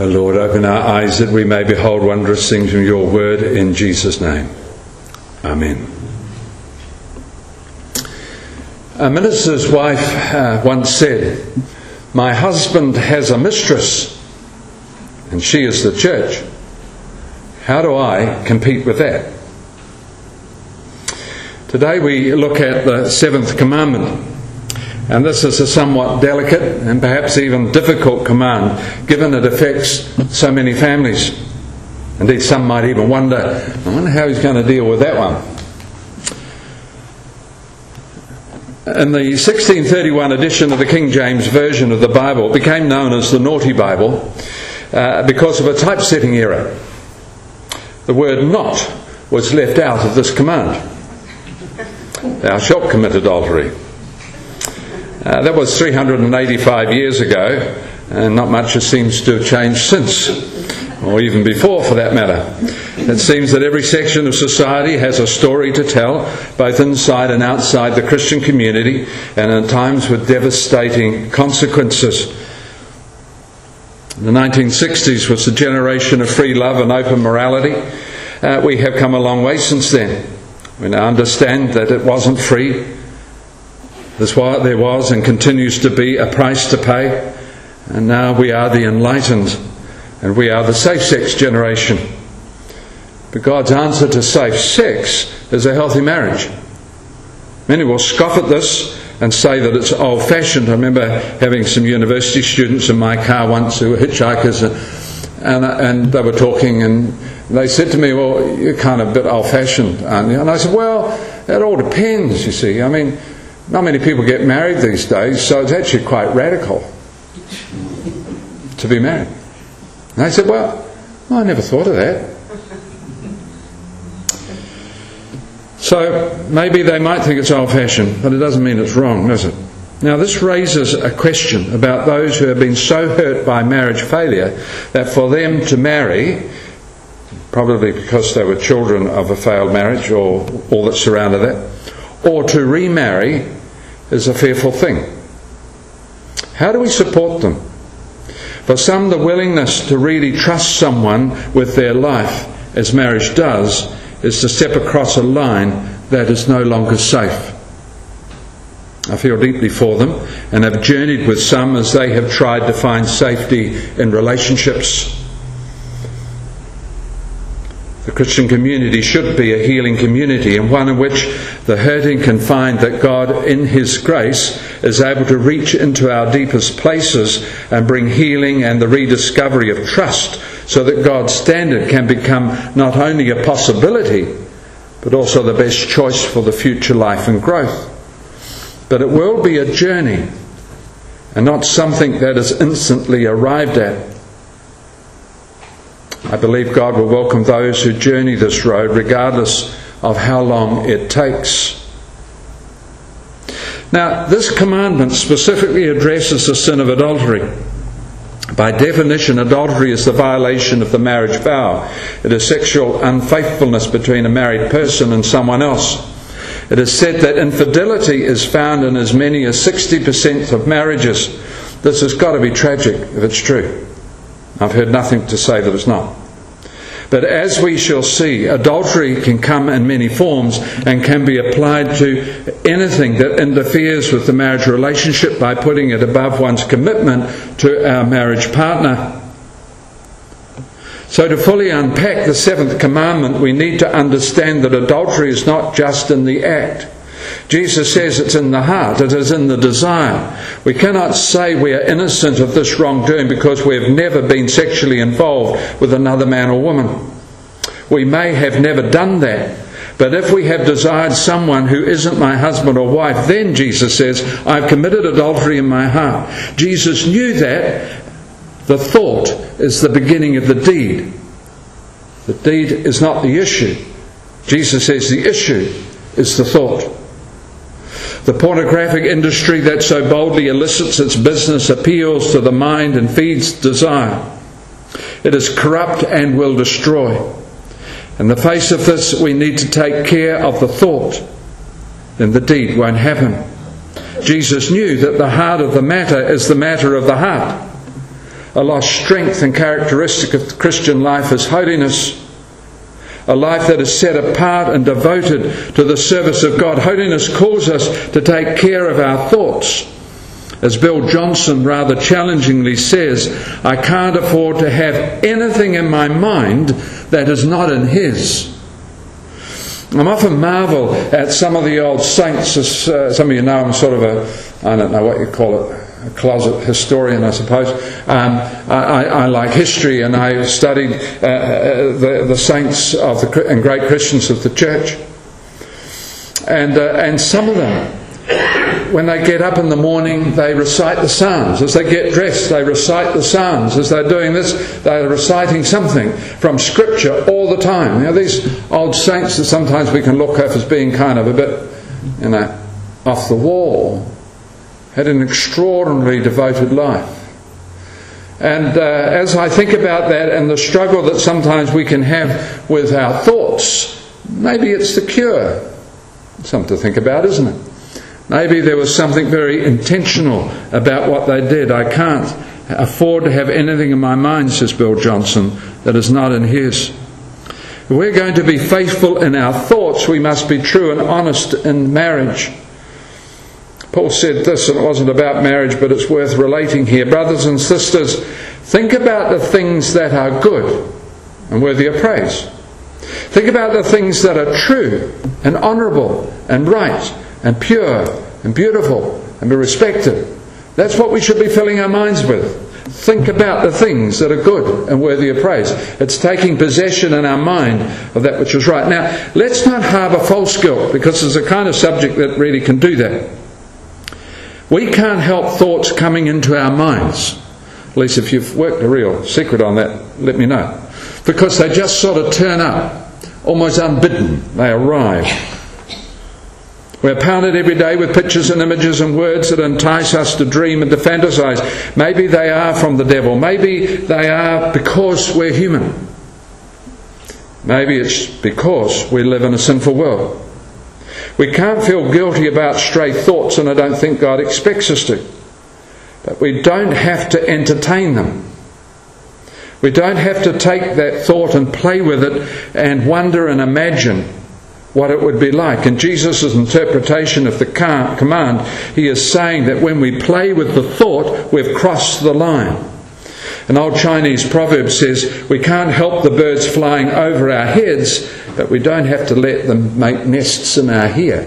O Lord, open our eyes that we may behold wondrous things from your word, in Jesus' name. Amen. A minister's wife once said, "My husband has a mistress, and she is the church. How do I compete with that?" Today we look at the seventh commandment. And this is a somewhat delicate and perhaps even difficult command, given it affects so many families. Indeed, some might even wonder, I wonder how he's going to deal with that one. In the 1631 edition of the King James Version of the Bible, it became known as the Naughty Bible because of a typesetting error. The word "not" was left out of this command. "Thou shalt commit adultery." That was 385 years ago, and not much seems to have changed since, or even before for that matter. It seems that every section of society has a story to tell, both inside and outside the Christian community, and at times with devastating consequences. The 1960s was the generation of free love and open morality. We have come a long way since then. We now understand that it wasn't free. There was and continues to be a price to pay, and now we are the enlightened, and we are the safe-sex generation. But God's answer to safe sex is a healthy marriage. Many will scoff at this and say that it's old-fashioned. I remember having some university students in my car once who were hitchhikers, and they were talking, and they said to me, "Well, you're kind of a bit old-fashioned, aren't you?" And I said, "Well, it all depends, you see. I mean, not many people get married these days, so it's actually quite radical to be married." And they said, well, I never thought of that. So maybe they might think it's old-fashioned, but it doesn't mean it's wrong, does it? Now, this raises a question about those who have been so hurt by marriage failure that for them to marry, probably because they were children of a failed marriage or all that surrounded that, or to remarry, is a fearful thing. How do we support them? For some, the willingness to really trust someone with their life, as marriage does, is to step across a line that is no longer safe. I feel deeply for them, and have journeyed with some as they have tried to find safety in relationships. The Christian community should be a healing community, and one in which the hurting can find that God, in His grace, is able to reach into our deepest places and bring healing and the rediscovery of trust, so that God's standard can become not only a possibility, but also the best choice for the future life and growth. But it will be a journey, and not something that is instantly arrived at. I believe God will welcome those who journey this road, regardless of how long it takes. Now, this commandment specifically addresses the sin of adultery. By definition, adultery is the violation of the marriage vow. It is sexual unfaithfulness between a married person and someone else. It is said that infidelity is found in as many as 60% of marriages. This has got to be tragic if it's true. I've heard nothing to say that it's not. But as we shall see, adultery can come in many forms and can be applied to anything that interferes with the marriage relationship by putting it above one's commitment to our marriage partner. So to fully unpack the seventh commandment, we need to understand that adultery is not just in the act. Jesus says it's in the heart, it is in the desire. We cannot say we are innocent of this wrongdoing because we have never been sexually involved with another man or woman. We may have never done that, but if we have desired someone who isn't my husband or wife, then Jesus says, I've committed adultery in my heart. Jesus knew that the thought is the beginning of the deed. The deed is not the issue. Jesus says the issue is the thought. The pornographic industry that so boldly elicits its business appeals to the mind and feeds desire. It is corrupt and will destroy. In the face of this, we need to take care of the thought, then the deed won't happen. Jesus knew that the heart of the matter is the matter of the heart. A lost strength and characteristic of the Christian life is holiness. A life that is set apart and devoted to the service of God. Holiness calls us to take care of our thoughts. As Bill Johnson rather challengingly says, I can't afford to have anything in my mind that is not in His. I often marvel at some of the old saints. As some of you know, I'm sort of I don't know what you call it, a closet historian, I suppose. I like history, and I studied the saints and great Christians of the church. And some of them, when they get up in the morning, they recite the Psalms. As they get dressed, they recite the Psalms. As they're doing this, they're reciting something from Scripture all the time. You know, these old saints that sometimes we can look at as being kind of a bit, off the wall, had an extraordinarily devoted life. And as I think about that and the struggle that sometimes we can have with our thoughts, maybe it's the cure. Something to think about, isn't it? Maybe there was something very intentional about what they did. I can't afford to have anything in my mind, says Bill Johnson, that is not in His. If we're going to be faithful in our thoughts, we must be true and honest in marriage. Paul said this, and it wasn't about marriage, but it's worth relating here. Brothers and sisters, think about the things that are good and worthy of praise. Think about the things that are true and honourable and right and pure and beautiful and be respected. That's what we should be filling our minds with. Think about the things that are good and worthy of praise. It's taking possession in our mind of that which is right. Now, let's not harbour false guilt, because it's a kind of subject that really can do that. We can't help thoughts coming into our minds. At least if you've worked a real secret on that, let me know. Because they just sort of turn up, almost unbidden. They arrive. We're pounded every day with pictures and images and words that entice us to dream and to fantasize. Maybe they are from the devil. Maybe they are because we're human. Maybe it's because we live in a sinful world. We can't feel guilty about stray thoughts, and I don't think God expects us to. But we don't have to entertain them. We don't have to take that thought and play with it and wonder and imagine what it would be like. In Jesus' interpretation of the command, He is saying that when we play with the thought, we've crossed the line. An old Chinese proverb says, we can't help the birds flying over our heads, but we don't have to let them make nests in our hair.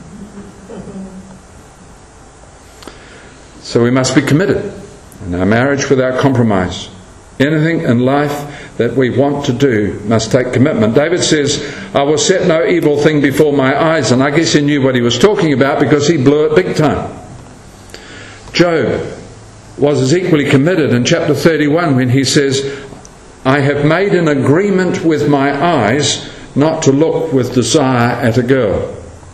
So we must be committed in our marriage without compromise. Anything in life that we want to do must take commitment. David says, I will set no evil thing before my eyes. And I guess he knew what he was talking about, because he blew it big time. Job was as equally committed in chapter 31 when he says, I have made an agreement with my eyes not to look with desire at a girl.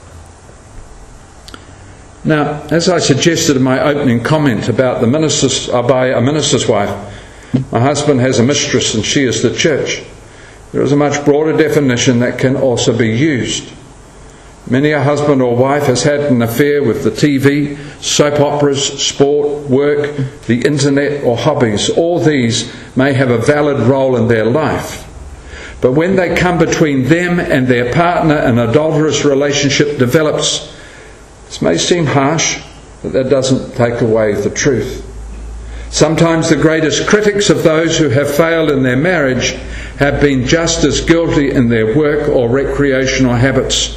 Now, as I suggested in my opening comment about by a minister's wife, my husband has a mistress and she is the church. There is a much broader definition that can also be used. Many a husband or wife has had an affair with the TV, soap operas, sport, work, the internet or hobbies. All these may have a valid role in their life. But when they come between them and their partner, an adulterous relationship develops. This may seem harsh, but that doesn't take away the truth. Sometimes the greatest critics of those who have failed in their marriage have been just as guilty in their work or recreational habits.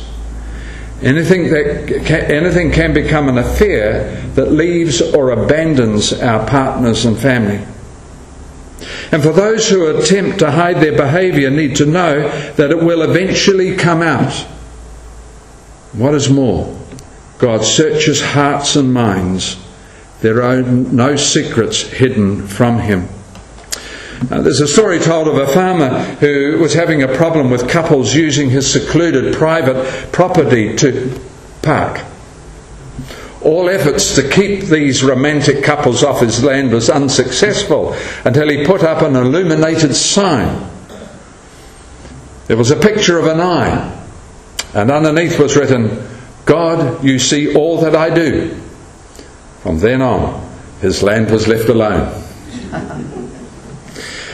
Anything can become an affair that leaves or abandons our partners and family. And for those who attempt to hide their behaviour need to know that it will eventually come out. What is more, God searches hearts and minds. There are no secrets hidden from Him. There's a story told of a farmer who was having a problem with couples using his secluded private property to park. All efforts to keep these romantic couples off his land was unsuccessful until he put up an illuminated sign. There was a picture of an eye, and underneath was written, God, you see all that I do. From then on, his land was left alone.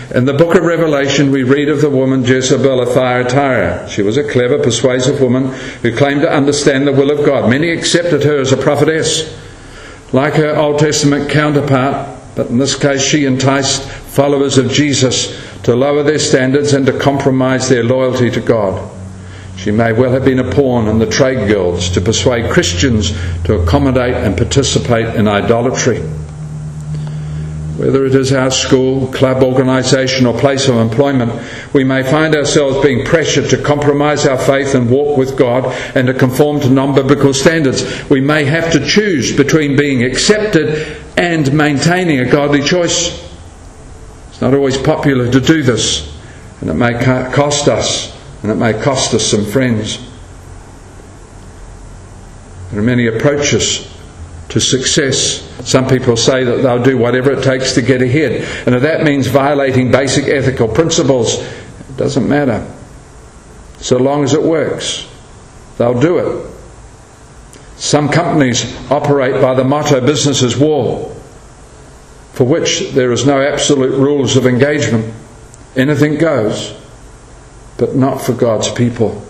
In the book of Revelation, we read of the woman Jezebel of Thyatira. She was a clever, persuasive woman who claimed to understand the will of God. Many accepted her as a prophetess, like her Old Testament counterpart, but in this case she enticed followers of Jesus to lower their standards and to compromise their loyalty to God. She may well have been a pawn in the trade guilds to persuade Christians to accommodate and participate in idolatry. Whether it is our school, club, organisation or place of employment, we may find ourselves being pressured to compromise our faith and walk with God and to conform to non-biblical standards. We may have to choose between being accepted and maintaining a godly choice. It's not always popular to do this, and it may cost us, and it may cost us some friends. There are many approaches to success. Some people say that they'll do whatever it takes to get ahead, and if that means violating basic ethical principles, it doesn't matter. So long as it works, they'll do it. Some companies operate by the motto, business is war, for which there is no absolute rules of engagement. Anything goes, but not for God's people.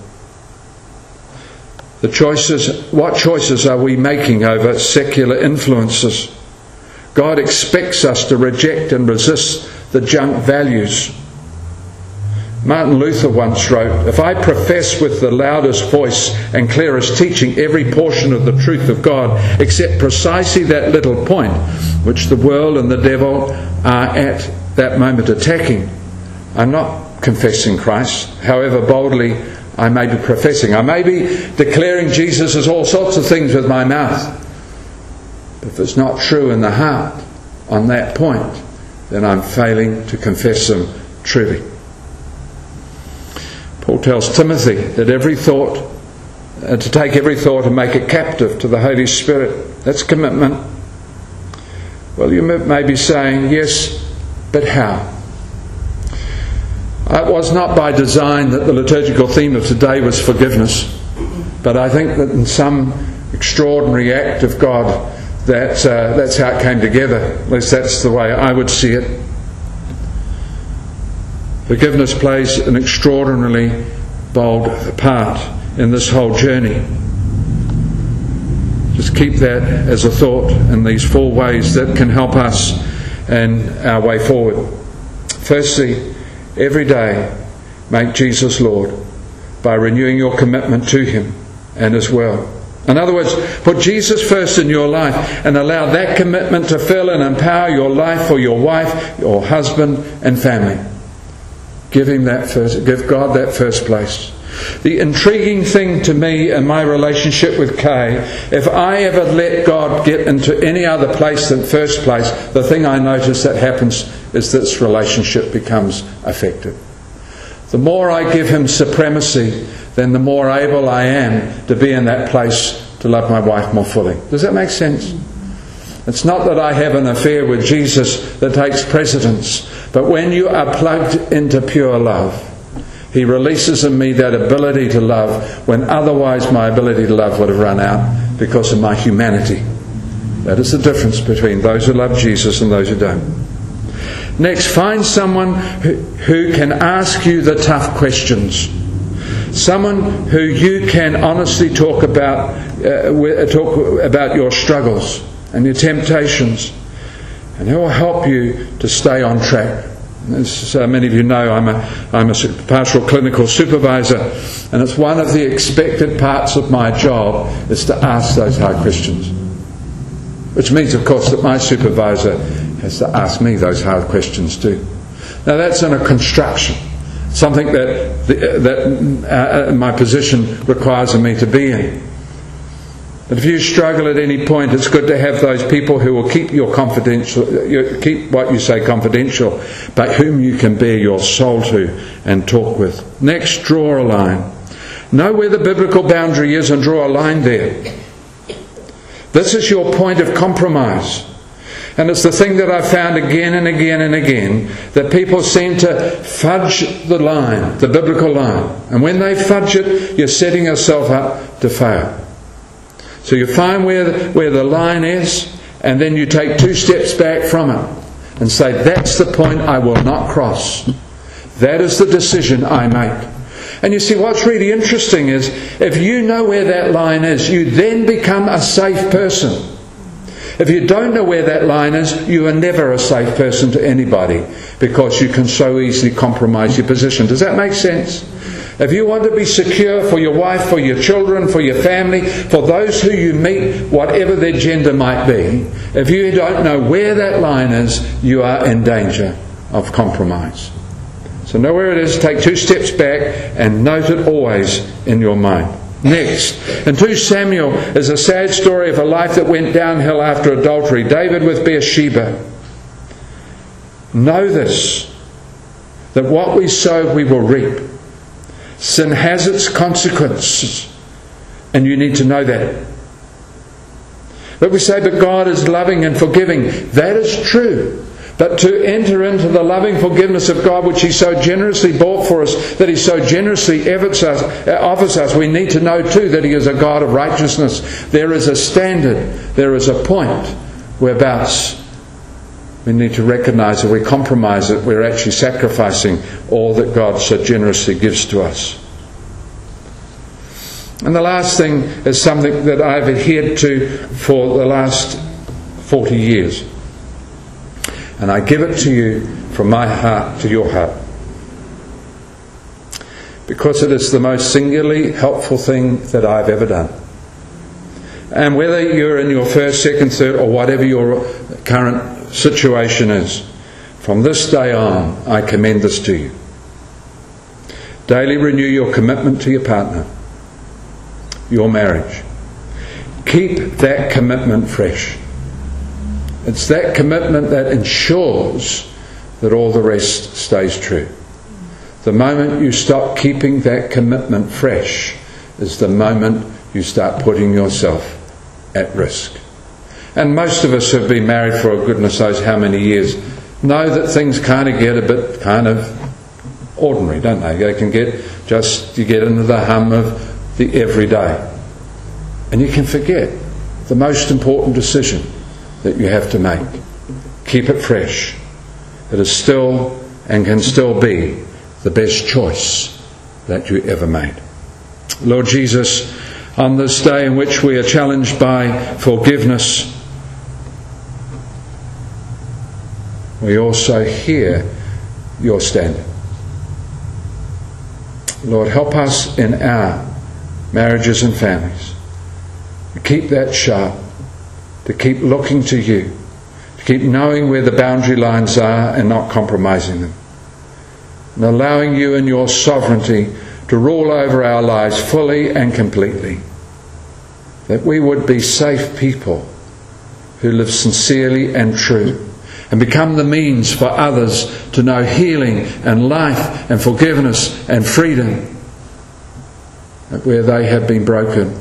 What choices are we making over secular influences? God expects us to reject and resist the junk values. Martin Luther once wrote, "If I profess with the loudest voice and clearest teaching every portion of the truth of God, except precisely that little point which the world and the devil are at that moment attacking, I'm not confessing Christ, however boldly I may be professing. I may be declaring Jesus as all sorts of things with my mouth. But if it's not true in the heart on that point, then I'm failing to confess Him truly." Paul tells Timothy that to take every thought and make it captive to the Holy Spirit. That's commitment. Well, you may be saying, yes, but how? It was not by design that the liturgical theme of today was forgiveness, but I think that in some extraordinary act of God, that's how it came together. At least that's the way I would see it. Forgiveness plays an extraordinarily bold part in this whole journey. Just keep that as a thought in these 4 ways that can help us and our way forward. Firstly, every day make Jesus Lord by renewing your commitment to Him and His will. In other words, put Jesus first in your life and allow that commitment to fill and empower your life for your wife, your husband and family. Give God that first place. The intriguing thing to me in my relationship with Kay, if I ever let God get into any other place than first place, the thing I notice that happens is that this relationship becomes affected. The more I give Him supremacy, then the more able I am to be in that place to love my wife more fully. Does that make sense? It's not that I have an affair with Jesus that takes precedence, but when you are plugged into pure love, He releases in me that ability to love when otherwise my ability to love would have run out because of my humanity. That is the difference between those who love Jesus and those who don't. Next, find someone who can ask you the tough questions. Someone who you can honestly talk about your struggles and your temptations, and who will help you to stay on track. As many of you know, I'm a pastoral clinical supervisor, and it's one of the expected parts of my job is to ask those hard questions. Which means, of course, that my supervisor has to ask me those hard questions too. Now that's in a construction, something that my position requires of me to be in. But if you struggle at any point, it's good to have those people who will keep keep what you say confidential, but whom you can bare your soul to and talk with. Next, draw a line. Know where the biblical boundary is and draw a line there. This is your point of compromise. And it's the thing that I've found again and again and again, that people seem to fudge the line, the biblical line. And when they fudge it, you're setting yourself up to fail. So you find where the line is, and then you take 2 steps back from it. and say, that's the point I will not cross. That is the decision I make. And you see, what's really interesting is, if you know where that line is, you then become a safe person. If you don't know where that line is, you are never a safe person to anybody, because you can so easily compromise your position. Does that make sense? If you want to be secure for your wife, for your children, for your family, for those who you meet, whatever their gender might be, if you don't know where that line is, you are in danger of compromise. So know where it is, take 2 steps back and note it always in your mind. Next, in 2 Samuel is a sad story of a life that went downhill after adultery. David with Bathsheba. Know this, that what we sow we will reap. Sin has its consequences, and you need to know that. But we say, but God is loving and forgiving. That is true. But to enter into the loving forgiveness of God, which He so generously bought for us, that He so generously offers us, we need to know too that He is a God of righteousness. There is a standard, there is a point whereabouts we need to recognise that we compromise it, we're actually sacrificing all that God so generously gives to us. And the last thing is something that I've adhered to for the last 40 years. And I give it to you from my heart to your heart, because it is the most singularly helpful thing that I've ever done. And whether you're in your first, second, third, or whatever your current situation is, from this day on, I commend this to you. Daily renew your commitment to your partner, your marriage. Keep that commitment fresh. It's that commitment that ensures that all the rest stays true. The moment you stop keeping that commitment fresh is the moment you start putting yourself at risk. And most of us have been married for goodness knows how many years know that things kind of get a bit kind of ordinary, don't they? They can get you get into the hum of the everyday. And you can forget the most important decision that you have to make. Keep it fresh. It is still and can still be the best choice that you ever made. Lord Jesus, on this day in which we are challenged by forgiveness, we also hear your standard. Lord, help us in our marriages and families to keep that sharp, to keep looking to you, to keep knowing where the boundary lines are and not compromising them, and allowing you in your sovereignty to rule over our lives fully and completely, that we would be safe people who live sincerely and true and become the means for others to know healing and life and forgiveness and freedom where they have been broken.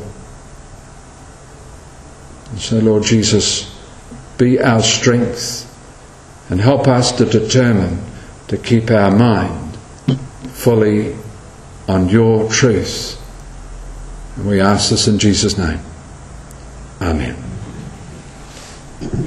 And so, Lord Jesus, be our strength and help us to determine to keep our mind fully on your truth. And we ask this in Jesus' name. Amen.